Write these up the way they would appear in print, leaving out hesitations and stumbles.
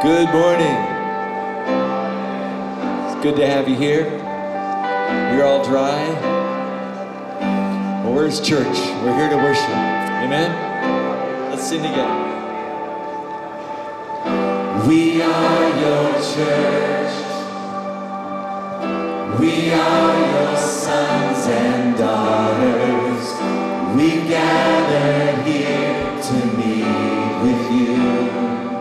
Good morning. It's good to have you here. You're all dry. Well, where's church? We're here to worship. Amen? Let's sing together. We are your church. We are your sons and daughters. We've gathered here to meet with you.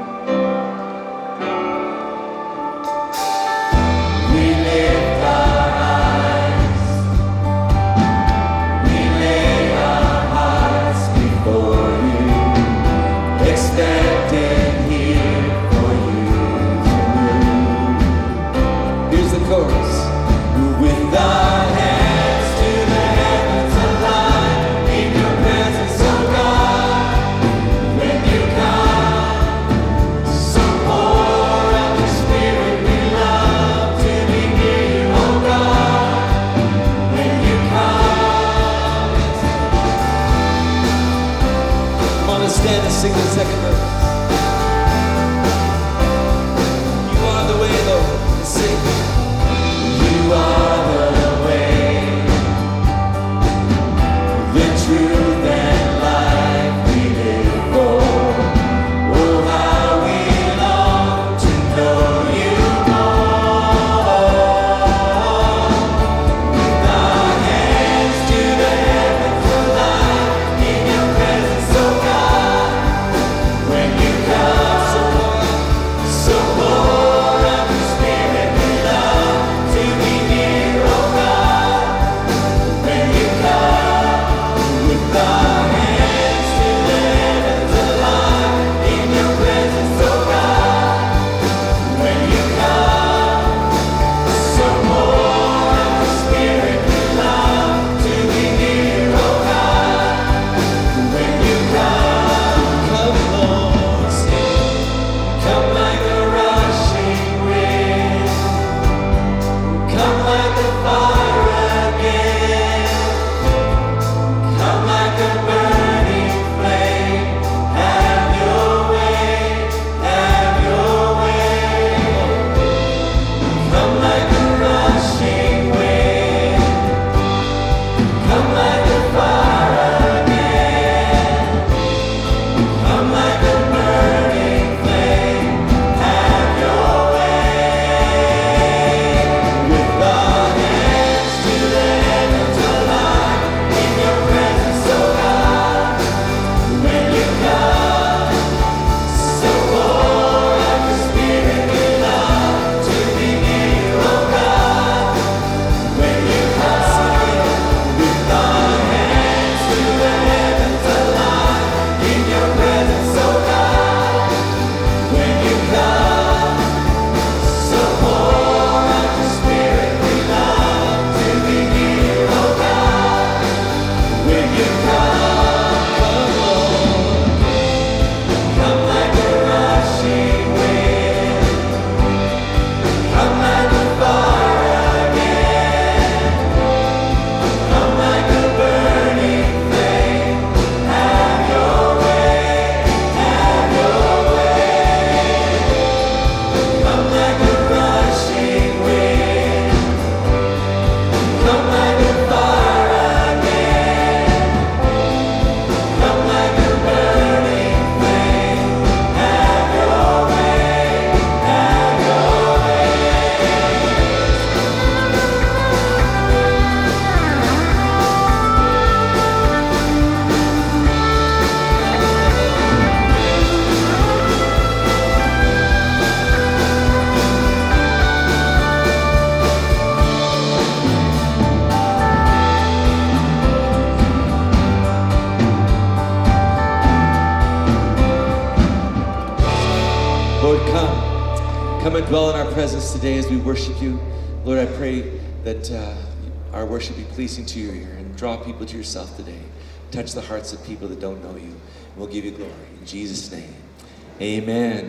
Sing the second verse. You are the way, Lord. Let's sing. You are the way, the truth and life we live for. Oh, how we long to know you more. With our hands to the heavens alive in your presence, oh God. Come and dwell in our presence today as we worship you. Lord, I pray that our worship be pleasing to your ear and draw people to yourself today. Touch the hearts of people that don't know you. We'll give you glory. In Jesus' name, amen.